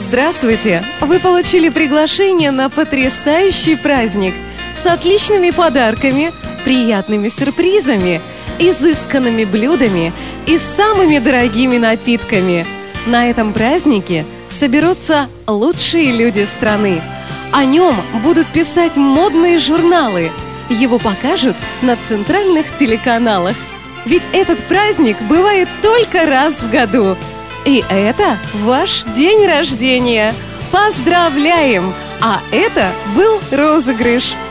Здравствуйте! Вы получили приглашение на потрясающий праздник с отличными подарками, приятными сюрпризами, изысканными блюдами и самыми дорогими напитками. На этом празднике соберутся лучшие люди страны. О нем будут писать модные журналы. Его покажут на центральных телеканалах. Ведь этот праздник бывает только раз в году. И это ваш день рождения. Поздравляем! А это был розыгрыш.